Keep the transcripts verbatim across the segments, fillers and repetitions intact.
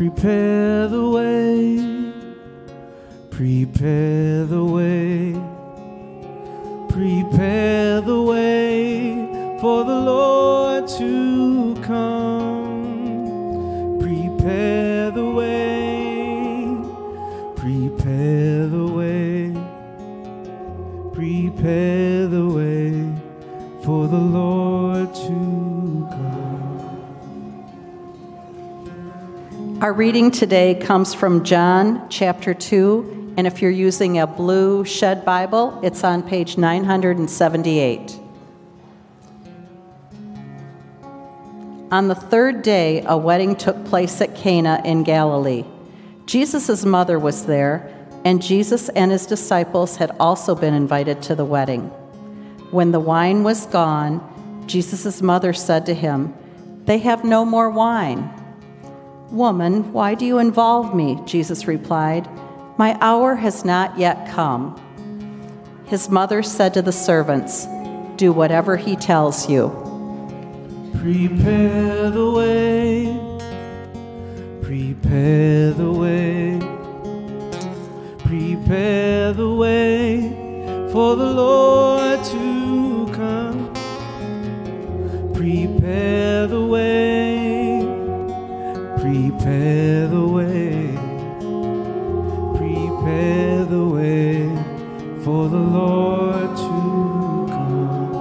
Prepare the way, prepare the way, prepare the way for the Lord to come. Prepare the way, prepare the way, prepare the way for the Lord to come. Our reading today comes from John chapter two, and if you're using a blue Shed Bible, it's on page nine hundred seventy-eight. On the third day, a wedding took place at Cana in Galilee. Jesus' mother was there, and Jesus and his disciples had also been invited to the wedding. When the wine was gone, Jesus' mother said to him, "They have no more wine." "Woman, why do you involve me?" Jesus replied. "My hour has not yet come." His mother said to the servants, "Do whatever he tells you." Prepare the way, prepare the way, prepare the way for the Lord to come. Prepare the way, prepare the way, prepare the way for the Lord to come.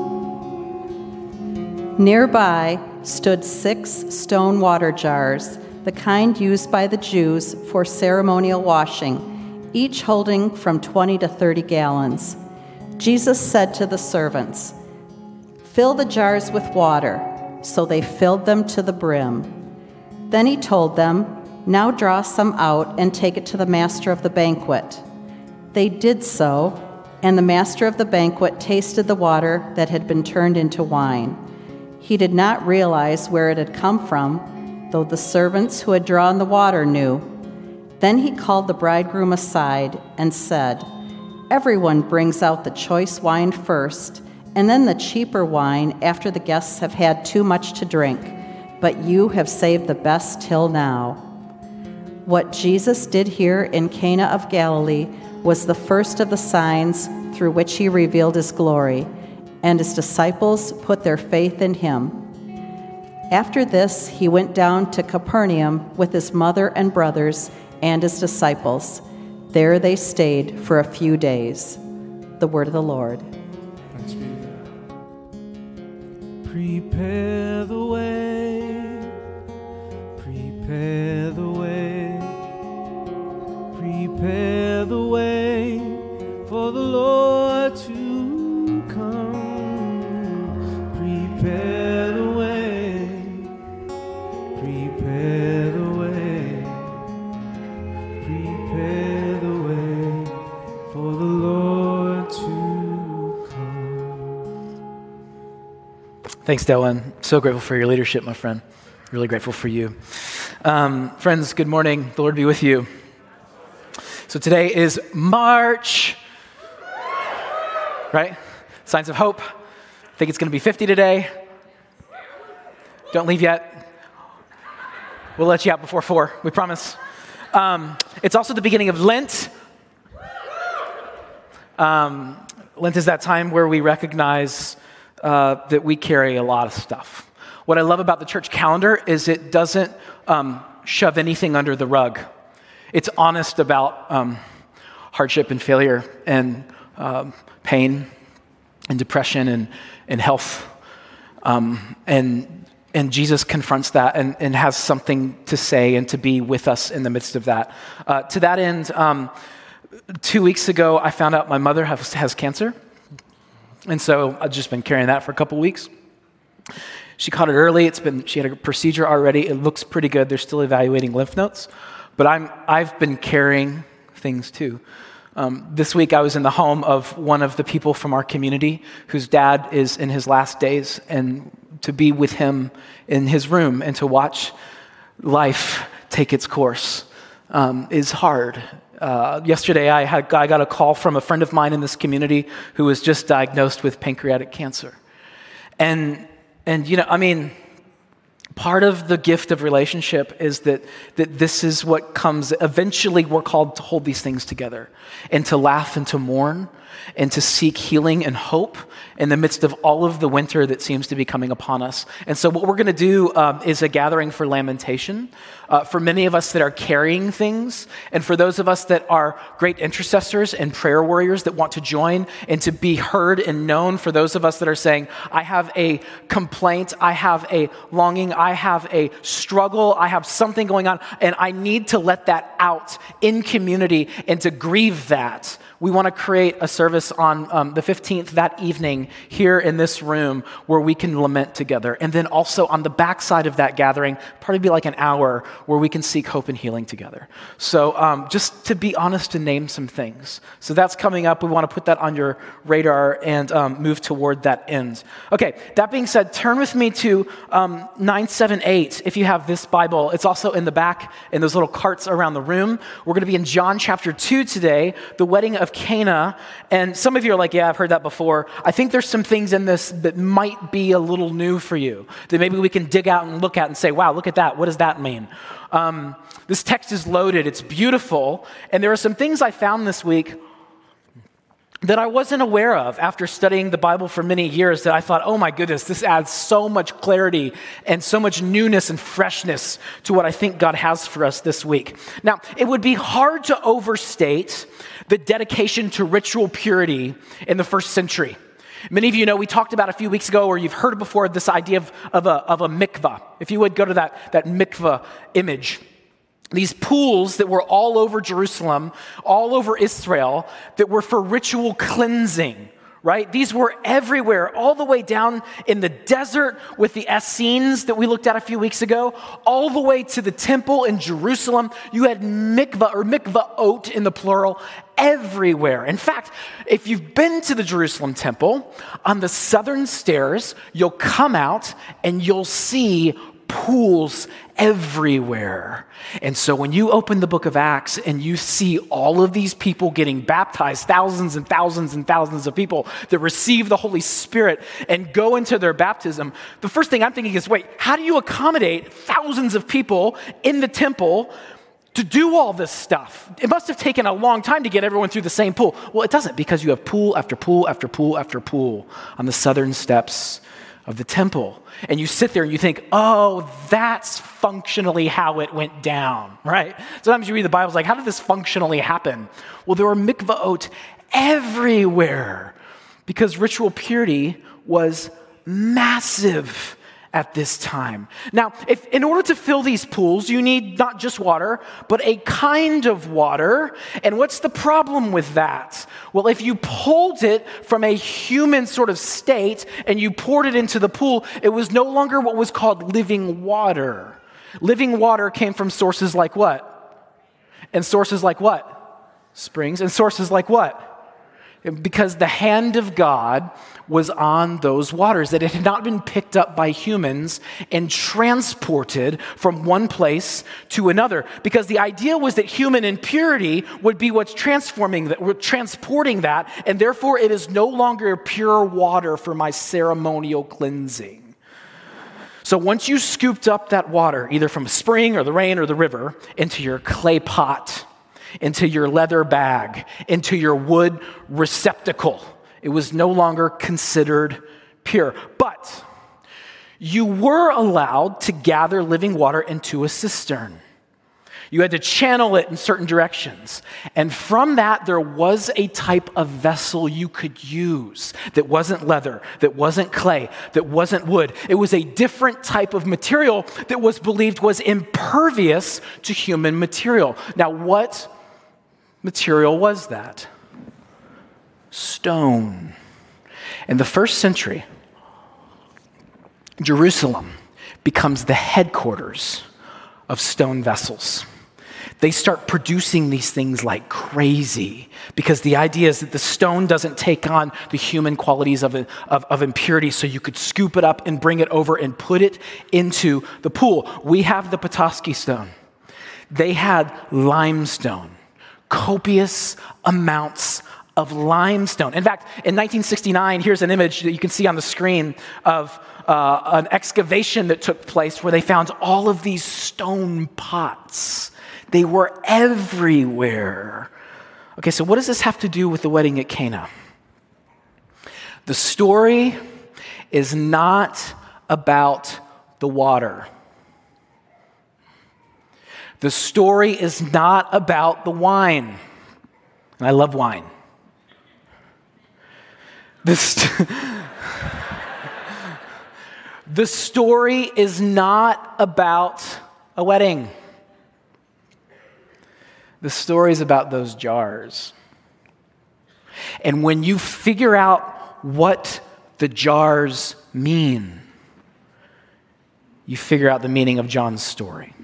Nearby stood six stone water jars, the kind used by the Jews for ceremonial washing, each holding from twenty to thirty gallons. Jesus said to the servants, "Fill the jars with water." So they filled them to the brim. Then he told them, "Now draw some out and take it to the master of the banquet." They did so, and the master of the banquet tasted the water that had been turned into wine. He did not realize where it had come from, though the servants who had drawn the water knew. Then he called the bridegroom aside and said, "Everyone brings out the choice wine first, and then the cheaper wine after the guests have had too much to drink, but you have saved the best till now." What Jesus did here in Cana of Galilee was the first of the signs through which he revealed his glory, and his disciples put their faith in him. After this, he went down to Capernaum with his mother and brothers and his disciples. There they stayed for a few days. The word of the Lord. Thanks be to God. Prepare the way, prepare the way, prepare the way for the Lord to come. Prepare the way, prepare the way, prepare the way for the Lord to come. Thanks, Dylan. So grateful for your leadership, my friend. Really grateful for you. Um, friends, good morning. The Lord be with you. So today is March, right? Signs of hope. I think it's going to be fifty today. Don't leave yet. We'll let you out before four, we promise. Um, it's also the beginning of Lent. Um, Lent is that time where we recognize uh, that we carry a lot of stuff. What I love about the church calendar is it doesn't um, shove anything under the rug. It's honest about um, hardship and failure and um, pain and depression and, and health. Um, and and Jesus confronts that and, and has something to say and to be with us in the midst of that. Uh, to that end, um, two weeks ago, I found out my mother has, has cancer. And so I've just been carrying that for a couple weeks. She caught it early. It's been she had a procedure already. It looks pretty good. They're still evaluating lymph nodes. But I'm, I've been carrying things too. Um, this week I was in the home of one of the people from our community whose dad is in his last days, and to be with him in his room and to watch life take its course um, is hard. Uh, yesterday I, had, I got a call from a friend of mine in this community who was just diagnosed with pancreatic cancer. And, and you know, I mean, Part of the gift of relationship is that, that this is what comes, eventually we're called to hold these things together and to laugh and to mourn and to seek healing and hope in the midst of all of the winter that seems to be coming upon us. And so what we're going to do um, is a gathering for lamentation uh, for many of us that are carrying things, and for those of us that are great intercessors and prayer warriors that want to join and to be heard and known, for those of us that are saying, I have a complaint, I have a longing, I have a struggle, I have something going on, and I need to let that out in community and to grieve that. We want to create a service on um, the fifteenth, that evening, here in this room where we can lament together. And then also on the backside of that gathering, probably be like an hour where we can seek hope and healing together. So um, just to be honest and name some things. So that's coming up. We want to put that on your radar and um, move toward that end. Okay, that being said, turn with me to um, nine seventy-eight if you have this Bible. It's also in the back in those little carts around the room. We're going to be in John chapter two today, the wedding of Cana. And some of you are like, yeah, I've heard that before. I think there's some things in this that might be a little new for you, that maybe we can dig out and look at and say, wow, look at that. What does that mean? Um, this text is loaded. It's beautiful. And there are some things I found this week that I wasn't aware of after studying the Bible for many years, that I thought, oh my goodness, this adds so much clarity and so much newness and freshness to what I think God has for us this week. Now, it would be hard to overstate the dedication to ritual purity in the first century. Many of you know, we talked about a few weeks ago, or you've heard before, this idea of, of, a, of a mikvah. If you would go to that, that mikvah image. These pools that were all over Jerusalem, all over Israel, that were for ritual cleansing, right? These were everywhere, all the way down in the desert with the Essenes that we looked at a few weeks ago, all the way to the temple in Jerusalem. You had mikvah, or mikvahot in the plural, everywhere. In fact, if you've been to the Jerusalem temple, on the southern stairs, you'll come out and you'll see pools everywhere. And so when you open the book of Acts and you see all of these people getting baptized, thousands and thousands and thousands of people that receive the Holy Spirit and go into their baptism, the first thing I'm thinking is, wait, how do you accommodate thousands of people in the temple to do all this stuff? It must have taken a long time to get everyone through the same pool. Well, it doesn't, because you have pool after pool after pool after pool on the southern steps of the temple. And you sit there and you think, oh, that's functionally how it went down, right? Sometimes you read the Bible, it's like, how did this functionally happen? Well, there were mikvahot everywhere because ritual purity was massive at this time. Now, if in order to fill these pools, you need not just water, but a kind of water. And what's the problem with that? Well, if you pulled it from a human sort of state and you poured it into the pool, it was no longer what was called living water. Living water came from sources like what? And sources like what? Springs. And sources like what? Because the hand of God was on those waters, that it had not been picked up by humans and transported from one place to another. Because the idea was that human impurity would be what's transforming that, transporting that, and therefore it is no longer pure water for my ceremonial cleansing. So once you scooped up that water, either from a spring or the rain or the river, into your clay pot, into your leather bag, into your wood receptacle, it was no longer considered pure. But you were allowed to gather living water into a cistern. You had to channel it in certain directions. And from that, there was a type of vessel you could use that wasn't leather, that wasn't clay, that wasn't wood. It was a different type of material that was believed was impervious to human material. Now, what material was that? Stone. In the first century, Jerusalem becomes the headquarters of stone vessels. They start producing these things like crazy because the idea is that the stone doesn't take on the human qualities of, of, of impurity, so you could scoop it up and bring it over and put it into the pool. We have the Petoskey stone. They had limestone, copious amounts of limestone. In fact, in nineteen sixty-nine, here's an image that you can see on the screen of uh, an excavation that took place where they found all of these stone pots. They were everywhere. Okay, so what does this have to do with the wedding at Cana? The story is not about the water. The story is not about the wine. And I love wine. The, st- the story is not about a wedding. The story is about those jars. And when you figure out what the jars mean, you figure out the meaning of John's story.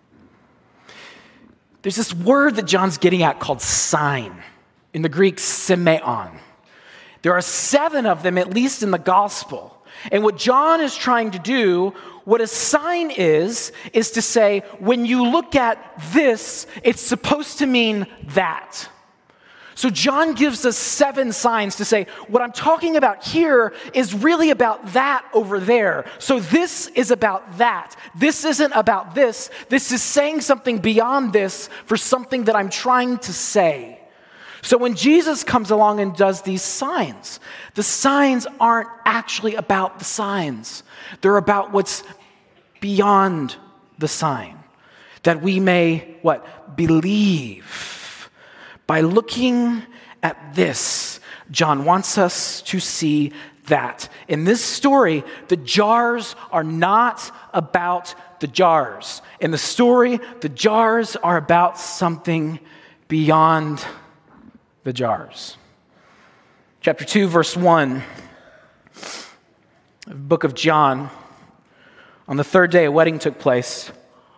There's this word that John's getting at called sign. In the Greek, semeion. There are seven of them, at least in the gospel. And what John is trying to do, what a sign is, is to say, when you look at this, it's supposed to mean that. So John gives us seven signs to say, what I'm talking about here is really about that over there. So this is about that. This isn't about this. This is saying something beyond this for something that I'm trying to say. So when Jesus comes along and does these signs, the signs aren't actually about the signs. They're about what's beyond the sign, that we may, what, believe. By looking at this, John wants us to see that. In this story, the jars are not about the jars. In the story, the jars are about something beyond the jars. Chapter two, verse one, book of John. On the third day, a wedding took place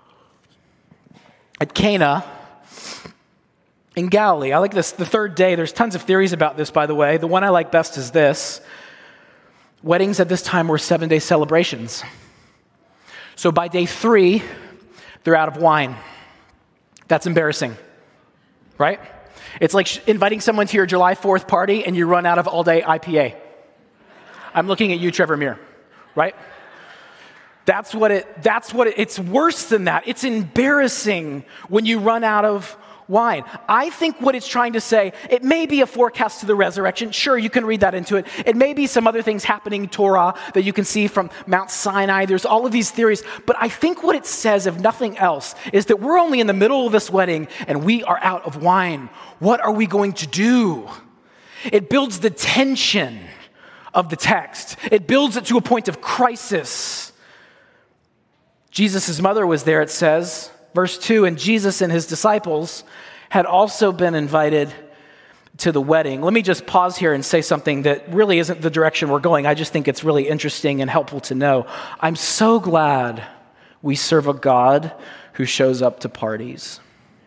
at Cana in Galilee. I like this, the third day. There's tons of theories about this, by the way. The one I like best is this. Weddings at this time were seven-day celebrations. So by day three, they're out of wine. That's embarrassing, right? It's like inviting someone to your July fourth party and you run out of all-day I P A. I'm looking at you, Trevor Muir, right? That's what it, that's what it, it's worse than that. It's embarrassing when you run out of wine. I think what it's trying to say, it may be a forecast to the resurrection. Sure, you can read that into it. It may be some other things happening in Torah that you can see from Mount Sinai. There's all of these theories. But I think what it says, if nothing else, is that we're only in the middle of this wedding and we are out of wine. What are we going to do? It builds the tension of the text. It builds it to a point of crisis. Jesus' mother was there, it says. Verse two, and Jesus and his disciples had also been invited to the wedding. Let me just pause here and say something that really isn't the direction we're going. I just think it's really interesting and helpful to know. I'm so glad we serve a God who shows up to parties.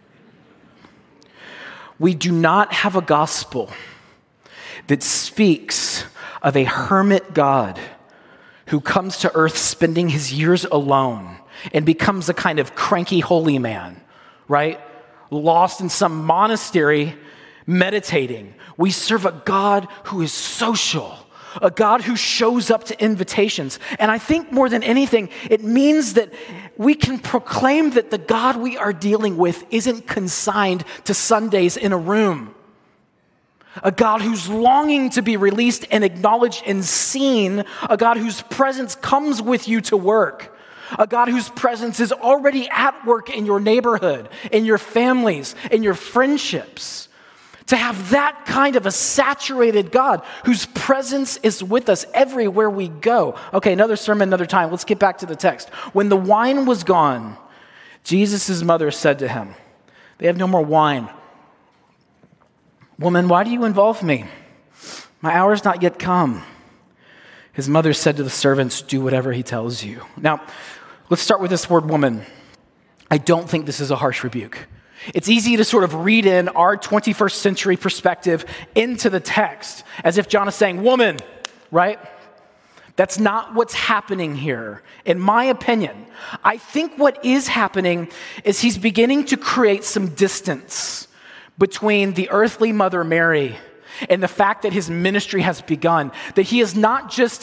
We do not have a gospel that speaks of a hermit God who comes to earth spending his years alone and becomes a kind of cranky holy man, right? Lost in some monastery, meditating. We serve a God who is social, a God who shows up to invitations. And I think more than anything, it means that we can proclaim that the God we are dealing with isn't consigned to Sundays in a room. A God who's longing to be released and acknowledged and seen, a God whose presence comes with you to work. A God whose presence is already at work in your neighborhood, in your families, in your friendships. To have that kind of a saturated God whose presence is with us everywhere we go. Okay, another sermon, another time. Let's get back to the text. When the wine was gone, Jesus' mother said to him, "They have no more wine. Woman, why do you involve me? My hour is not yet come." His mother said to the servants, "Do whatever he tells you." Now, let's start with this word woman. I don't think this is a harsh rebuke. It's easy to sort of read in our twenty-first century perspective into the text as if John is saying, woman, right? That's not what's happening here. In my opinion, I think what is happening is he's beginning to create some distance between the earthly mother Mary and the fact that his ministry has begun, that he is not just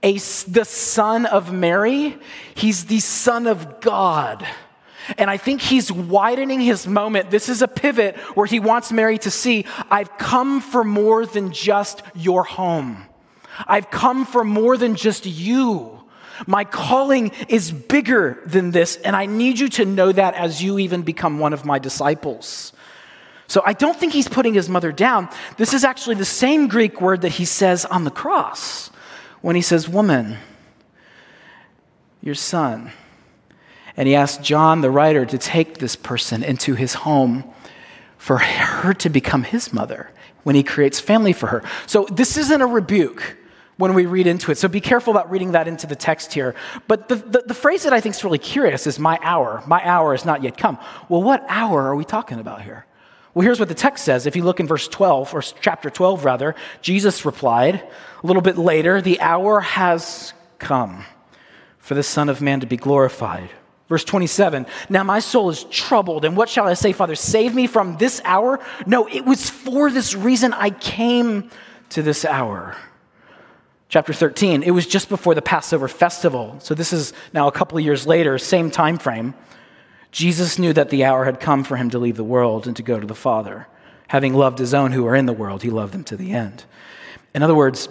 a, the son of Mary, he's the son of God. And I think he's widening his moment. This is a pivot where he wants Mary to see, I've come for more than just your home. I've come for more than just you. My calling is bigger than this, and I need you to know that as you even become one of my disciples. So I don't think he's putting his mother down. This is actually the same Greek word that he says on the cross when he says, woman, your son. And he asked John, the writer, to take this person into his home for her to become his mother when he creates family for her. So this isn't a rebuke when we read into it. So be careful about reading that into the text here. But the, the, the phrase that I think is really curious is my hour. My hour has not yet come. Well, what hour are we talking about here? Well, here's what the text says. If you look in verse twelve, or chapter twelve rather, Jesus replied a little bit later, the hour has come for the Son of Man to be glorified. Verse twenty-seven, now my soul is troubled, and what shall I say, Father, save me from this hour? No, it was for this reason I came to this hour. Chapter thirteen, it was just before the Passover festival. So this is now a couple of years later, same time frame. Jesus knew that the hour had come for him to leave the world and to go to the Father. Having loved his own who were in the world, he loved them to the end. In other words,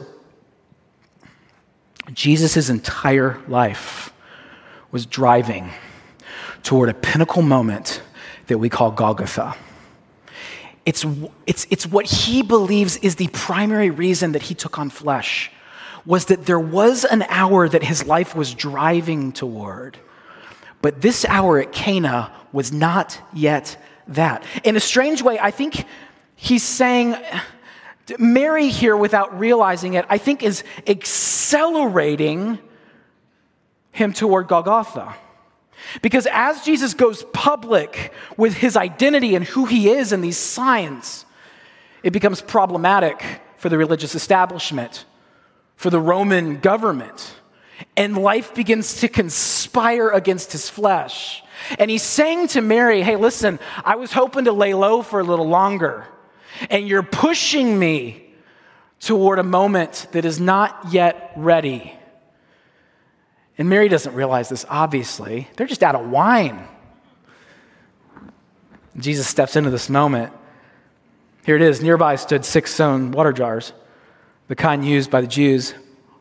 Jesus' entire life was driving toward a pinnacle moment that we call Golgotha. It's, it's, it's what he believes is the primary reason that he took on flesh, was that there was an hour that his life was driving toward. But this hour at Cana was not yet that. In a strange way, I think he's saying, Mary here, without realizing it, I think is accelerating him toward Golgotha. Because as Jesus goes public with his identity and who he is and these signs, it becomes problematic for the religious establishment, for the Roman government. And life begins to conspire against his flesh. And he's saying to Mary, hey, listen, I was hoping to lay low for a little longer. And you're pushing me toward a moment that is not yet ready. And Mary doesn't realize this, obviously. They're just out of wine. Jesus steps into this moment. Here it is. Nearby stood six stone water jars, the kind used by the Jews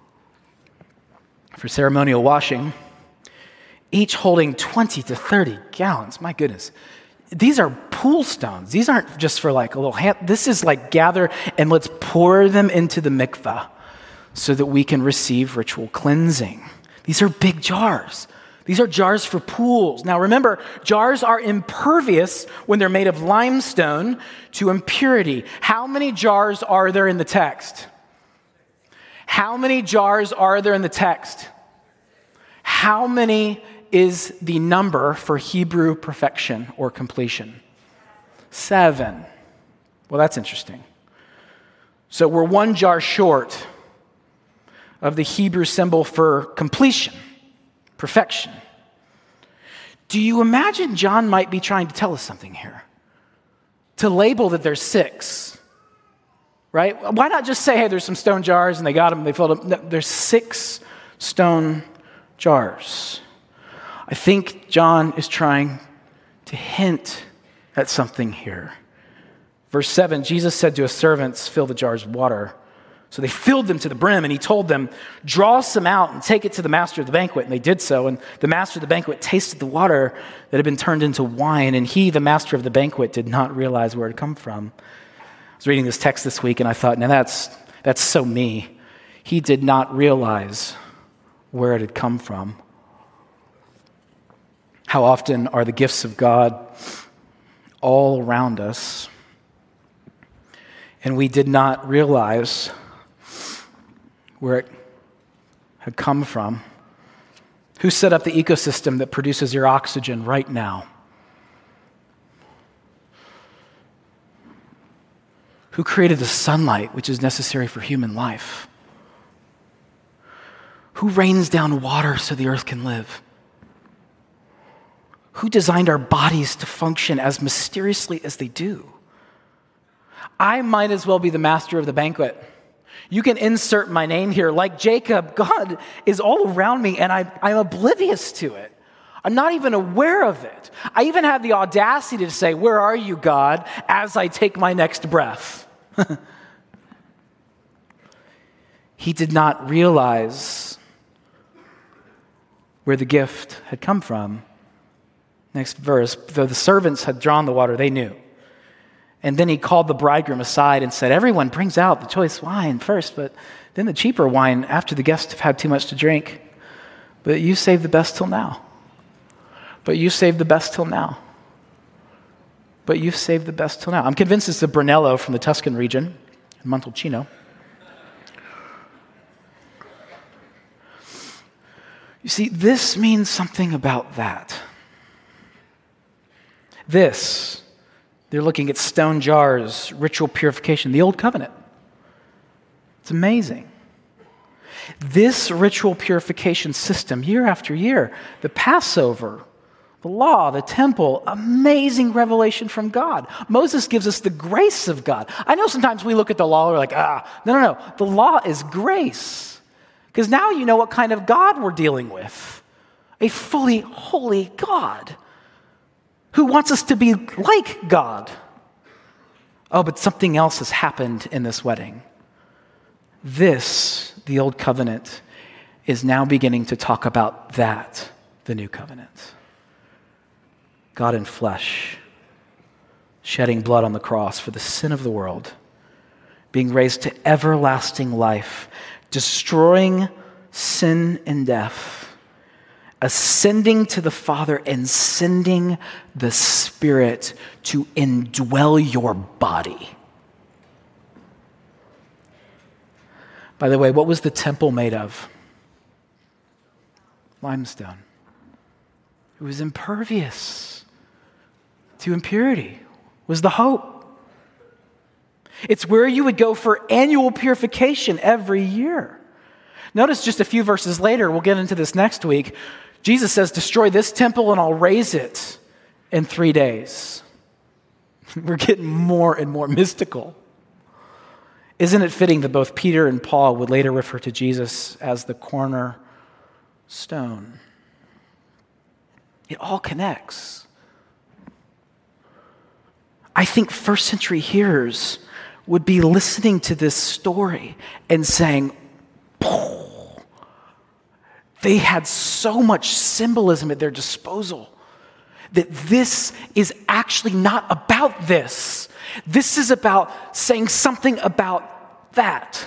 for ceremonial washing, each holding twenty to thirty gallons. My goodness. These are pool stones. These aren't just for like a little hand. This is like gather and let's pour them into the mikveh so that we can receive ritual cleansing. These are big jars. These are jars for pools. Now remember, jars are impervious when they're made of limestone to impurity. How many jars are there in the text? How many jars are there in the text? How many is the number for Hebrew perfection or completion? Seven. Well, that's interesting. So we're one jar short of the Hebrew symbol for completion, perfection. Do you imagine John might be trying to tell us something here? To label that there's six, right? Why not just say, hey, there's some stone jars and they got them, they filled them. No, there's six stone jars. I think John is trying to hint at something here. Verse seven, Jesus said to his servants, fill the jars with water. So they filled them to the brim, and he told them, draw some out and take it to the master of the banquet. And they did so, and the master of the banquet tasted the water that had been turned into wine, and he, the master of the banquet, did not realize where it had come from. I was reading this text this week, and I thought, now that's, that's so me. He did not realize where it had come from. How often are the gifts of God all around us, and we did not realize where it had come from? Who set up the ecosystem that produces your oxygen right now? Who created the sunlight, which is necessary for human life? Who rains down water so the earth can live? Who designed our bodies to function as mysteriously as they do? I might as well be the master of the banquet. You can insert my name here. Like Jacob, God is all around me, and I, I'm oblivious to it. I'm not even aware of it. I even have the audacity to say, where are you, God, as I take my next breath? He did not realize where the gift had come from. Next verse, though the servants had drawn the water, they knew. And then he called the bridegroom aside and said, everyone brings out the choice wine first, but then the cheaper wine after the guests have had too much to drink. But you saved the best till now. But you saved the best till now. But you've saved the best till now. I'm convinced it's the Brunello from the Tuscan region in Montalcino. You see, this means something about that. This, they're looking at stone jars, ritual purification, the old covenant. It's amazing. This ritual purification system, year after year, the Passover, the law, the temple, amazing revelation from God. Moses gives us the grace of God. I know sometimes we look at the law and we're like, ah, no, no, no. The law is grace. Because now you know what kind of God we're dealing with. A fully holy God who wants us to be like God. Oh, but something else has happened in this wedding. This, the old covenant, is now beginning to talk about that, the new covenant. God in flesh, shedding blood on the cross for the sin of the world, being raised to everlasting life, destroying sin and death, ascending to the Father and sending the Spirit to indwell your body. By the way, what was the temple made of? Limestone. It was impervious to impurity, was the hope. It's where you would go for annual purification every year. Notice just a few verses later, we'll get into this next week, Jesus says, destroy this temple and I'll raise it in three days. We're getting more and more mystical. Isn't it fitting that both Peter and Paul would later refer to Jesus as the cornerstone? It all connects. I think first century hearers would be listening to this story and saying, oh, they had so much symbolism at their disposal that this is actually not about this. This is about saying something about that.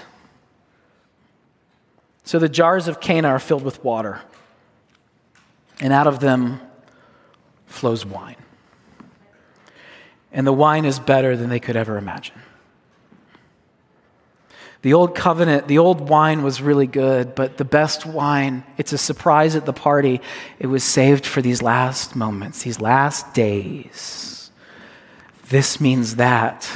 So the jars of Cana are filled with water, and out of them flows wine. And the wine is better than they could ever imagine. The old covenant, the old wine was really good, but the best wine, it's a surprise at the party. It was saved for these last moments, these last days. This means that.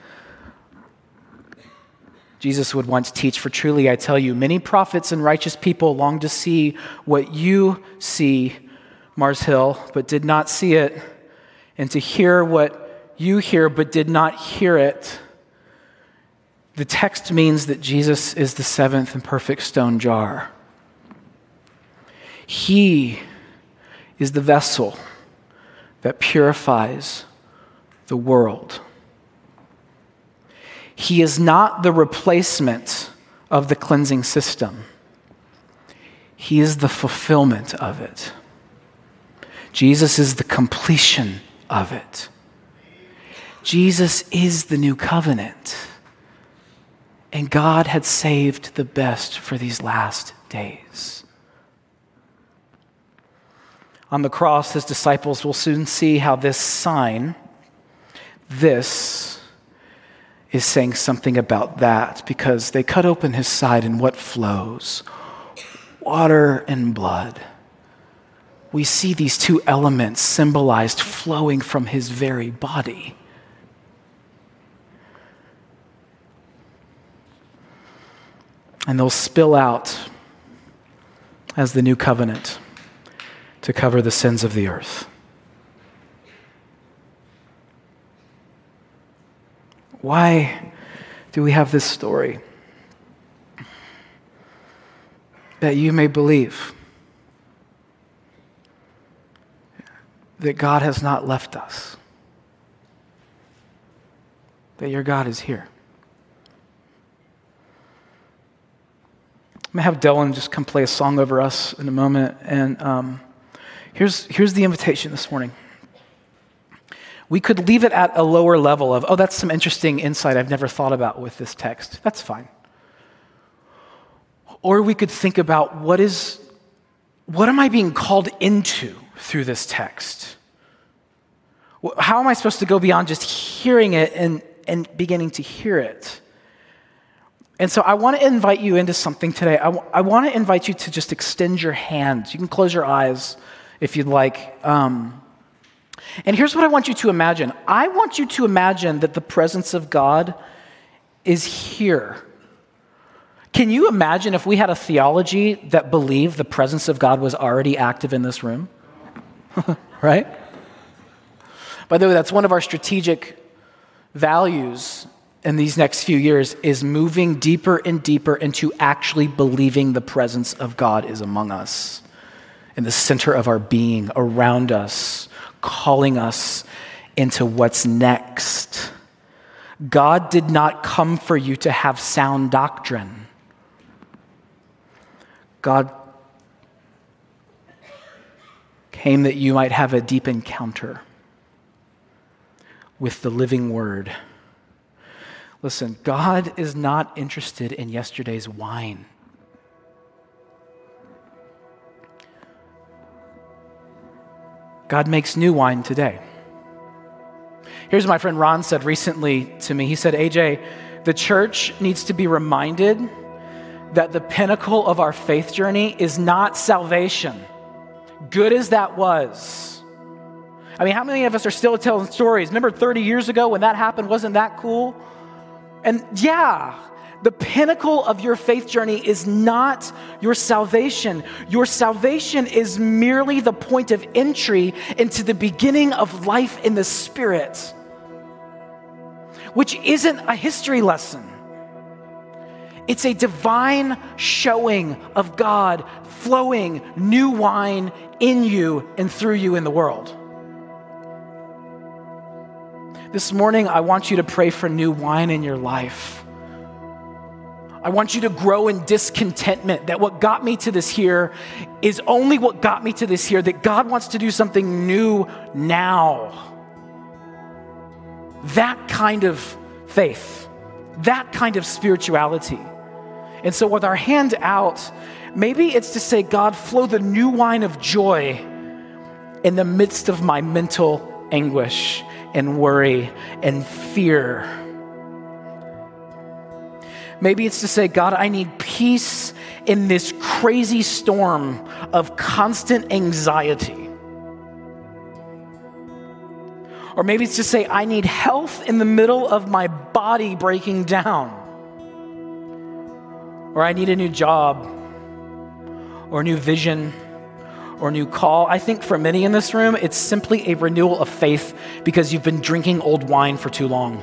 Jesus would once teach, for truly I tell you, many prophets and righteous people long to see what you see, Mars Hill, but did not see it, and to hear what you hear, but did not hear it. The text means that Jesus is the seventh and perfect stone jar. He is the vessel that purifies the world. He is not the replacement of the cleansing system. He is the fulfillment of it. Jesus is the completion of it. Jesus is the new covenant. And God had saved the best for these last days. On the cross, his disciples will soon see how this sign, this, is saying something about that, because they cut open his side and what flows? Water and blood. We see these two elements symbolized flowing from his very body. And they'll spill out as the new covenant to cover the sins of the earth. Why do we have this story? that you may believe that God has not left us, that your God is here. I'm going to have Dylan just come play a song over us in a moment. And um, here's, here's the invitation this morning. We could leave it at a lower level of, oh, that's some interesting insight I've never thought about with this text. That's fine. Or we could think about what is, what am I being called into through this text? How am I supposed to go beyond just hearing it and, and beginning to hear it? And so I want to invite you into something today. I, w- I want to invite you to just extend your hands. You can close your eyes if you'd like. Um, and here's what I want you to imagine. I want you to imagine that the presence of God is here. Can you imagine if we had a theology that believed the presence of God was already active in this room? Right? By the way, that's one of our strategic values in these next few years, is moving deeper and deeper into actually believing the presence of God is among us, in the center of our being, around us, calling us into what's next. God did not come for you to have sound doctrine. God came that you might have a deep encounter with the living word. Listen, God is not interested in yesterday's wine. God makes new wine today. Here's what my friend Ron said recently to me. He said, A J, the church needs to be reminded that the pinnacle of our faith journey is not salvation, good as that was. I mean, how many of us are still telling stories? Remember thirty years ago when that happened, wasn't that cool? And yeah, the pinnacle of your faith journey is not your salvation. Your salvation is merely the point of entry into the beginning of life in the Spirit, which isn't a history lesson. It's a divine showing of God flowing new wine in you and through you in the world. This morning, I want you to pray for new wine in your life. I want you to grow in discontentment that what got me to this here is only what got me to this here, that God wants to do something new now. That kind of faith, that kind of spirituality. And so with our hand out, maybe it's to say, God, flow the new wine of joy in the midst of my mental anguish and worry and fear. Maybe it's to say, God, I need peace in this crazy storm of constant anxiety. Or maybe it's to say, I need health in the middle of my body breaking down. Or I need a new job, or a new vision, or a new call. I think for many in this room, it's simply a renewal of faith because you've been drinking old wine for too long.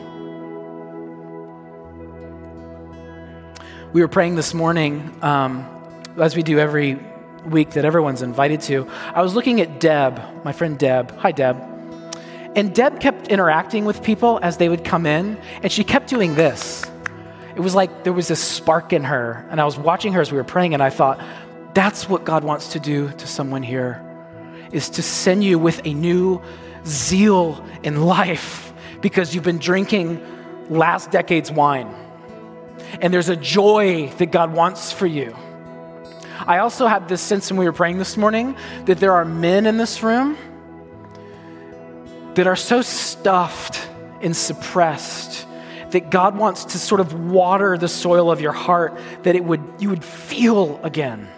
We were praying this morning, um, as we do every week that everyone's invited to. I was looking at Deb, my friend Deb. Hi, Deb. And Deb kept interacting with people as they would come in, and she kept doing this. It was like there was this spark in her, and I was watching her as we were praying, and I thought, that's what God wants to do to someone here, is to send you with a new zeal in life because you've been drinking last decade's wine. And there's a joy that God wants for you. I also had this sense when we were praying this morning that there are men in this room that are so stuffed and suppressed that God wants to sort of water the soil of your heart that it would you would feel again.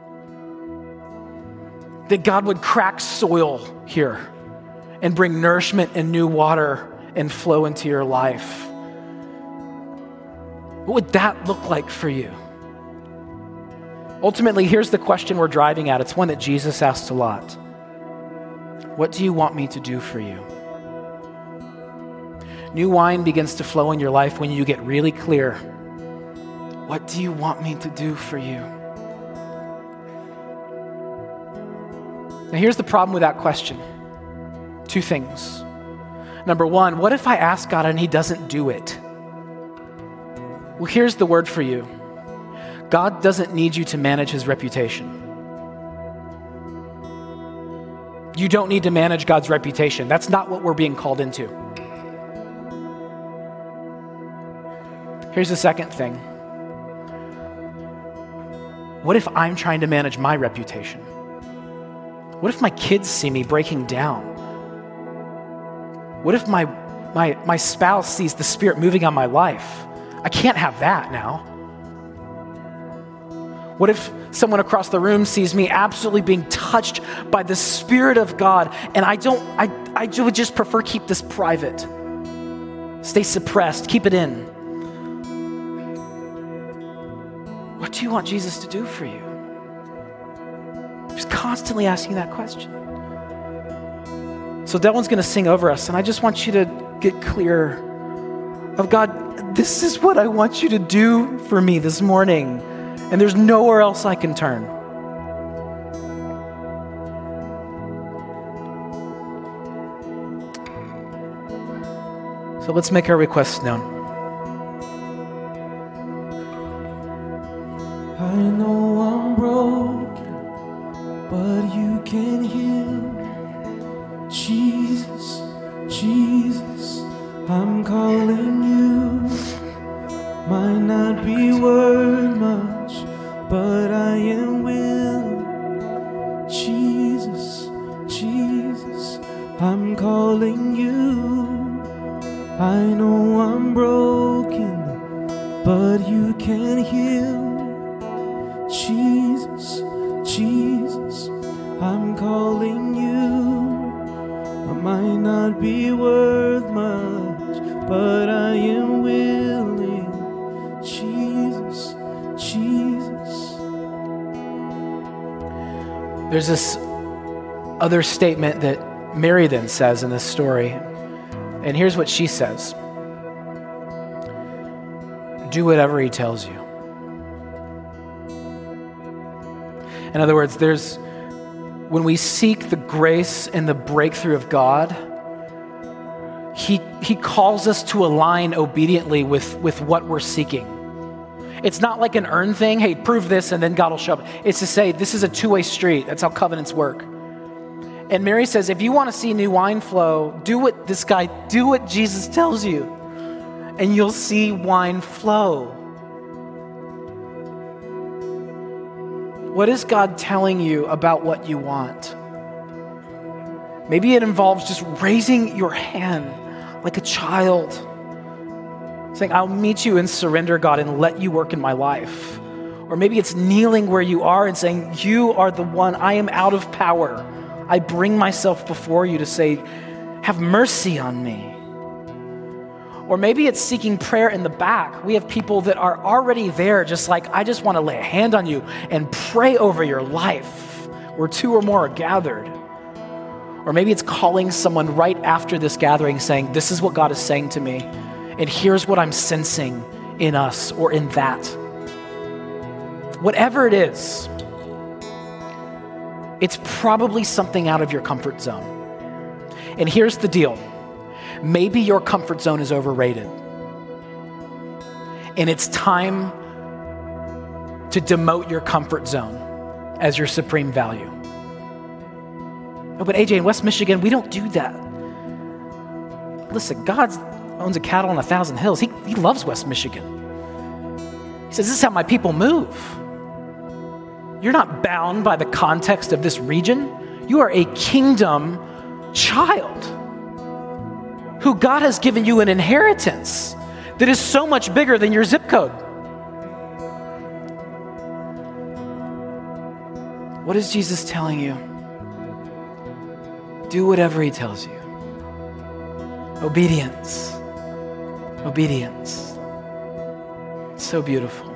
That God would crack soil here and bring nourishment and new water and flow into your life. What would that look like for you? Ultimately, here's the question we're driving at. It's one that Jesus asked a lot. What do you want me to do for you? New wine begins to flow in your life when you get really clear. What do you want me to do for you? Now here's the problem with that question. Two things. Number one, what if I ask God and he doesn't do it? Well, here's the word for you. God doesn't need you to manage his reputation. You don't need to manage God's reputation. That's not what we're being called into. Here's the second thing. What if I'm trying to manage my reputation? What if my kids see me breaking down? What if my, my, my spouse sees the Spirit moving on my life? I can't have that now. What if someone across the room sees me absolutely being touched by the Spirit of God, and I don't, I, I would just prefer keep this private. Stay suppressed, keep it in. What do you want Jesus to do for you? Just constantly asking that question. So Dylan's going to sing over us, and I just want you to get clear of God, this is what I want you to do for me this morning, and there's nowhere else I can turn. So let's make our requests known. I know I'm broken, but you can heal. Jesus, Jesus, I'm calling you. Might not be worth much, but I am willing. Jesus, Jesus, I'm calling you. I know I'm broken, but you can heal. Jesus, Jesus, I'm calling you. I might not be worth much, but I am willing. Jesus, Jesus. There's this other statement that Mary then says in this story, and here's what she says. Do whatever he tells you. In other words, there's when we seek the grace and the breakthrough of God, he, he calls us to align obediently with, with what we're seeking. It's not like an earned thing. Hey, prove this and then God will show up. It's to say this is a two-way street. That's how covenants work. And Mary says, if you want to see new wine flow, do what this guy, do what Jesus tells you, and you'll see wine flow. What is God telling you about what you want? Maybe it involves just raising your hand like a child, saying, I'll meet you in surrender, God, and let you work in my life. Or maybe it's kneeling where you are and saying, you are the one, I am out of power. I bring myself before you to say, have mercy on me. Or maybe it's seeking prayer in the back. We have people that are already there, just like, I just want to lay a hand on you and pray over your life where two or more are gathered. Or maybe it's calling someone right after this gathering saying, this is what God is saying to me, and here's what I'm sensing in us or in that. Whatever it is, it's probably something out of your comfort zone. And here's the deal. Maybe your comfort zone is overrated. And it's time to demote your comfort zone as your supreme value. No, but A J, in West Michigan, we don't do that. Listen, God owns a cattle on a thousand hills. He, he loves West Michigan. He says, this is how my people move. You're not bound by the context of this region. You are a kingdom child who God has given you an inheritance that is so much bigger than your zip code. What is Jesus telling you? Do whatever he tells you. Obedience. Obedience. It's so beautiful.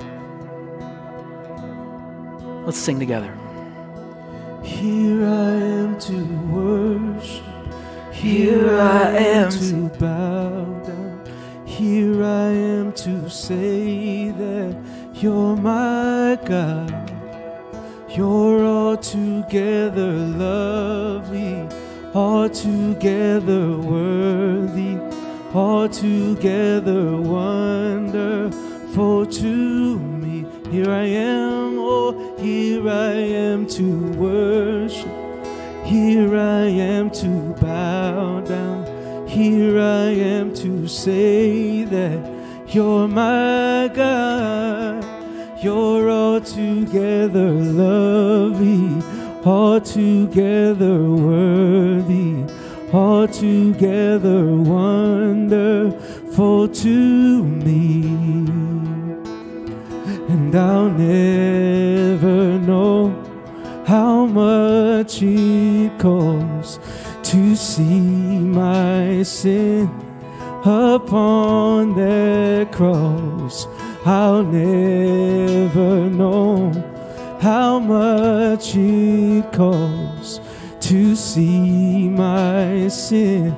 Let's sing together. Here I am to worship. Here I am to bow down. Here I am to say that you're my God. You're all altogether lovely, altogether worthy, altogether wonderful to me. Here I am, oh, here I am to worship. Here I am to bow down. Here I am to say that you're my God. You're altogether lovely, altogether worthy, altogether wonderful to me. And I'll never know how much it costs to see my sin upon that cross. I'll never know how much it costs to see my sin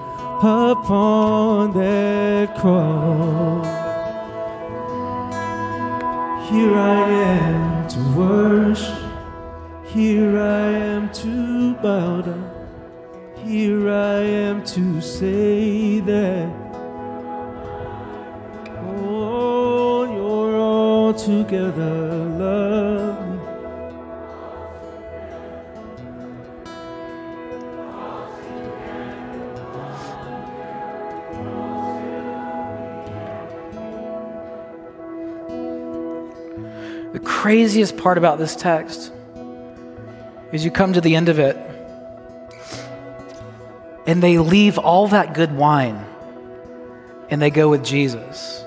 upon that cross. Here I am to worship. Here I am to bow down. Here I am to say that, oh, you're altogether lovely. The craziest part about this text is you come to the end of it and they leave all that good wine and they go with Jesus.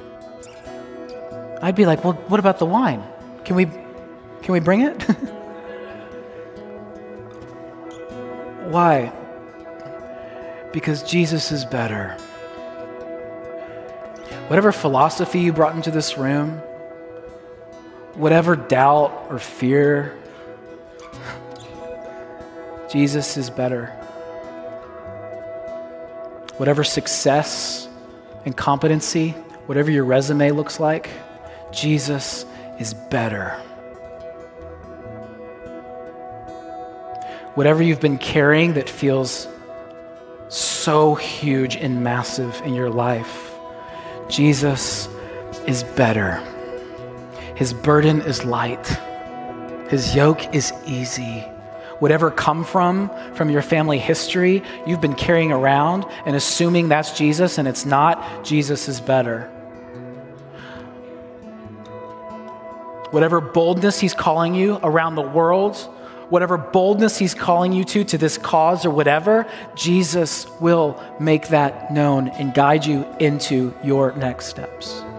I'd be like, well, what about the wine? Can we, can we bring it? Why? Because Jesus is better. Whatever philosophy you brought into this room, whatever doubt or fear, Jesus is better. Whatever success and competency, whatever your resume looks like, Jesus is better. Whatever you've been carrying that feels so huge and massive in your life, Jesus is better. His burden is light. His yoke is easy. Whatever come from, from your family history, you've been carrying around and assuming that's Jesus and it's not, Jesus is better. Whatever boldness he's calling you around the world, whatever boldness he's calling you to, to this cause or whatever, Jesus will make that known and guide you into your next steps.